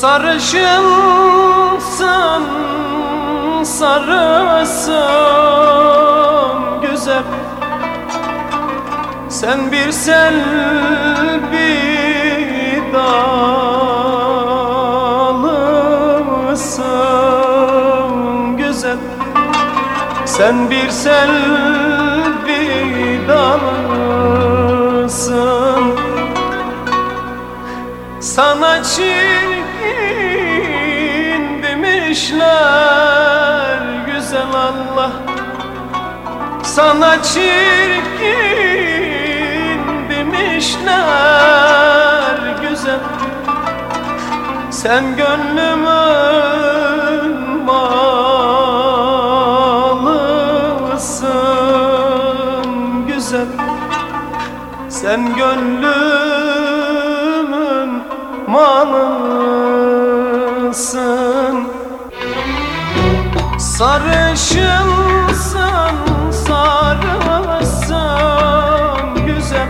Sarışınsın, sarısın güzel. Sen bir sel, bir dalısın güzel. Sen bir sel, bir dalısın. Sana çirkin demişler güzel Allah. Sana çirkin demişler güzel. Sen gönlümün malısın güzel. Sen gönlümün malısın. Sarışınsın, sarısın güzel.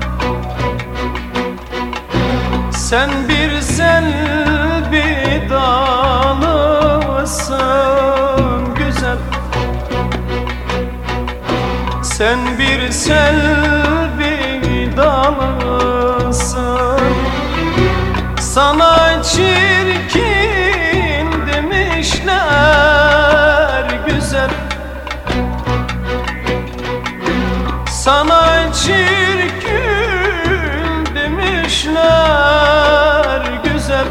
Sen bir sel, bir dalısın güzel. Sen bir sel, bir dalısın. Sana çirkin demişler güzel. Sana çirkin demişler güzel.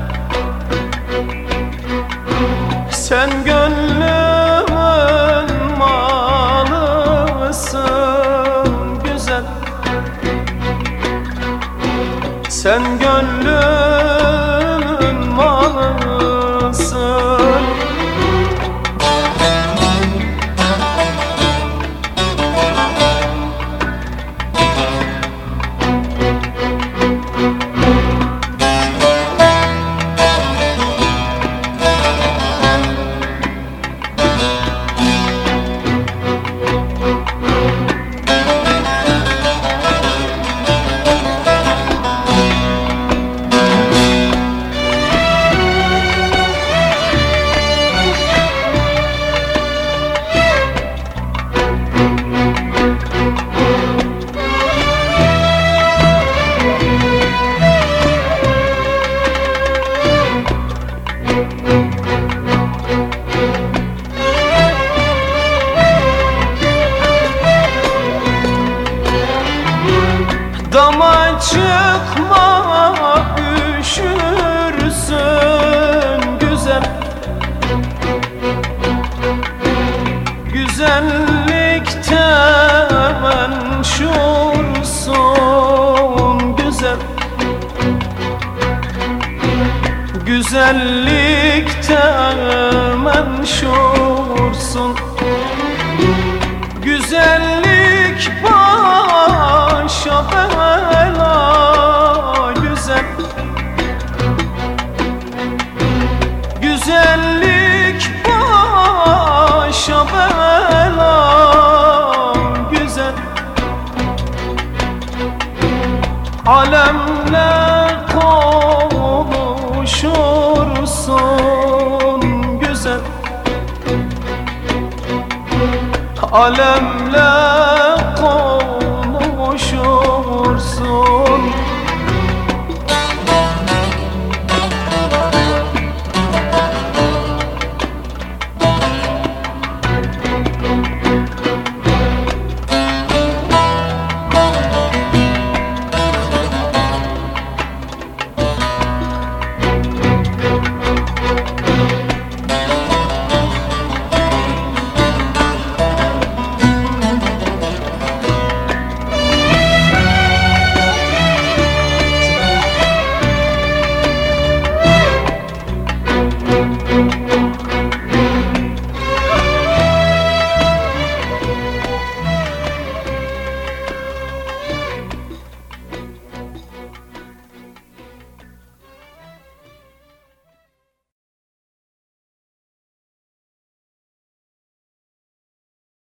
Sen gönlümün malısın güzel. Sen gönlümün malısın. Dama çıkma, üşürsün güzel. Güzellikte menşursun güzel. Güzellikte menşursun. Güzellik başa bela güzel. Güzellik başa bela güzel. Alemle konuşursun güzel. Alemle